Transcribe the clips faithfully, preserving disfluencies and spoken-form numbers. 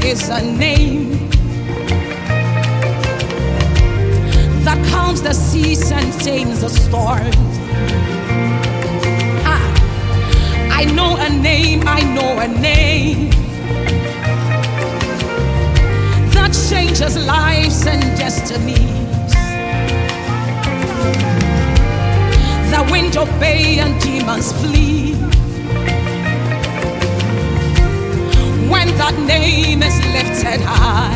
is a name that calms the seas and tames the storms. Ah, I know a name, I know a name that changes lives and destinies. The wind obey and demons flee when that name is lifted high.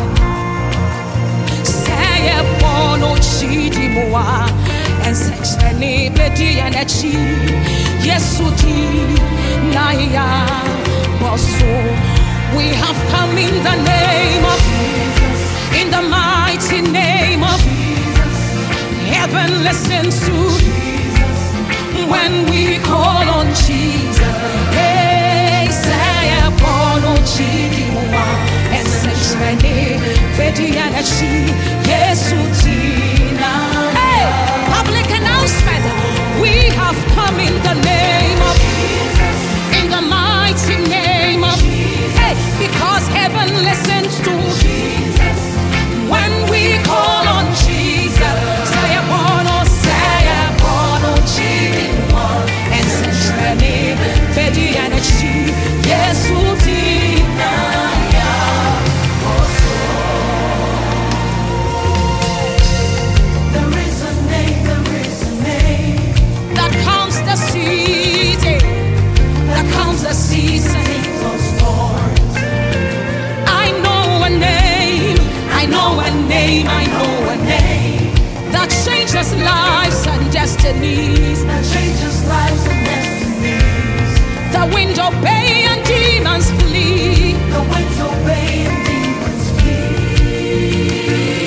Say a bono chidi moa and sex any bedi and a chi. Yesudi naya boso. We have come in the name of Jesus, in the mighty name of Jesus. Heaven listens to Jesus when we call on Jesus. Hey, say a bono chidi moa and sex any bedi and a chi. Yesudi naya. Hey, public announcement. We have come in the name of Jesus, in the mighty name of Jesus. Hey, because heaven listens to Jesus when we call on Jesus. Say a bono, say a bono, Jesus, and say Bedi and a chi. Yes, I know a name that changes lives and destinies. That changes lives and destinies. The wind obey and demons flee. The winds obey and demons flee.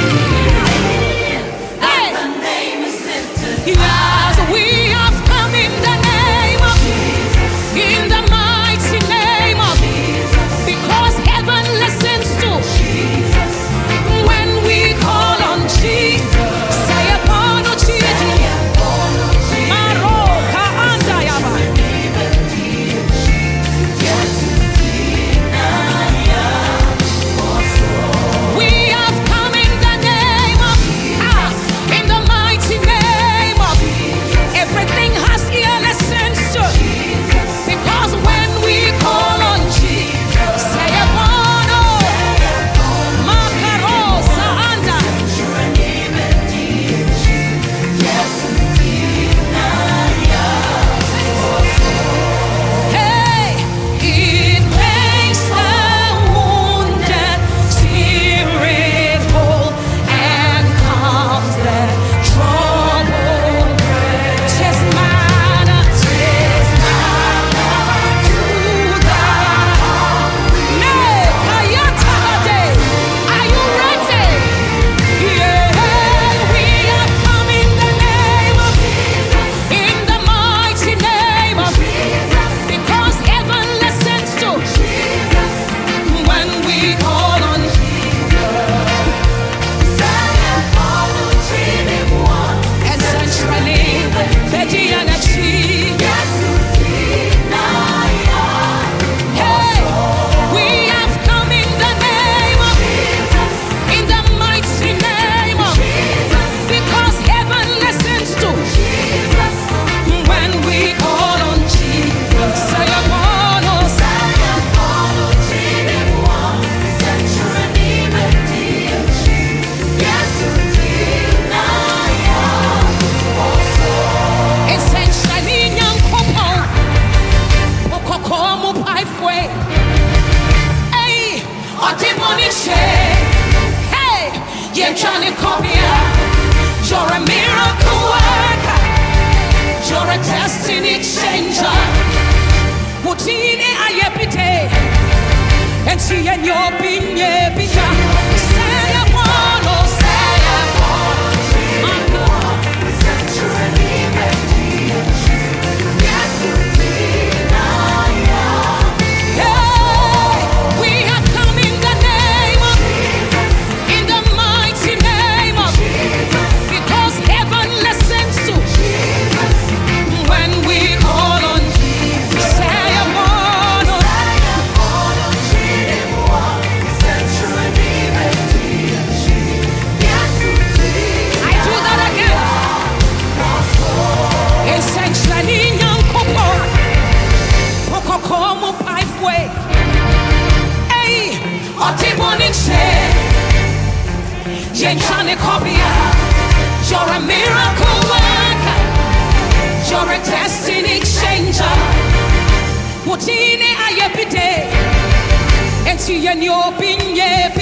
Hey. The name is lifted. Yes, we have come in the name of Jesus, in the mighty name of Jesus, because heaven listens to Jesus. We call on Jesus. Say upon o Jesus. Maroka andayaba. We have come in the name of ah, in the mighty name of everything has ear listens to because when we call on Jesus, say upon o Makarosa. You're a miracle worker. You're a destiny changer. Mutine ayepite, and see and your binye bija. Say a one, oh say a one. We have come in the name of Jesus, in the mighty name of Jesus, because heaven listens to Jesus when we call on Jesus. Say a one, oh say a one. Ochine ayepite. Enti ye ni opinye.